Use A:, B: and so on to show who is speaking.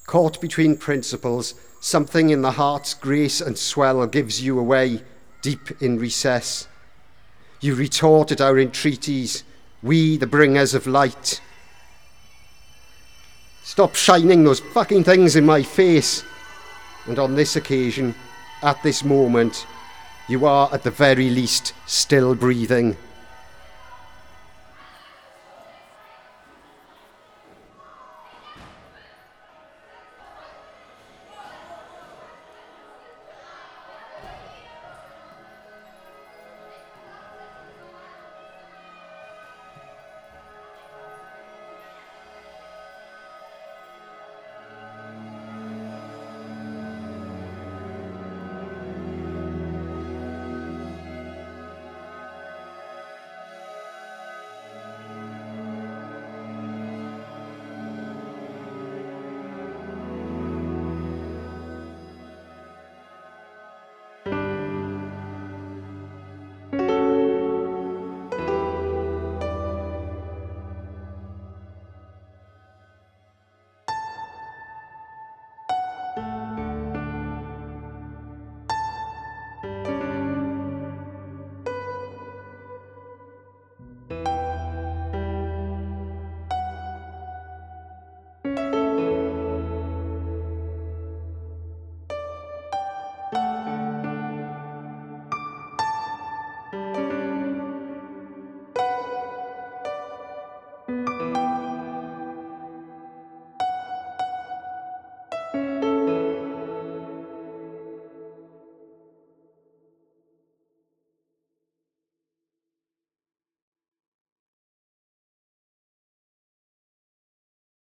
A: Caught between principles, something in the heart's grace and swell gives you away deep in recess. You retort at our entreaties, we the bringers of light. Stop shining those fucking things in my face. And on this occasion, at this moment, you are at the very least still breathing.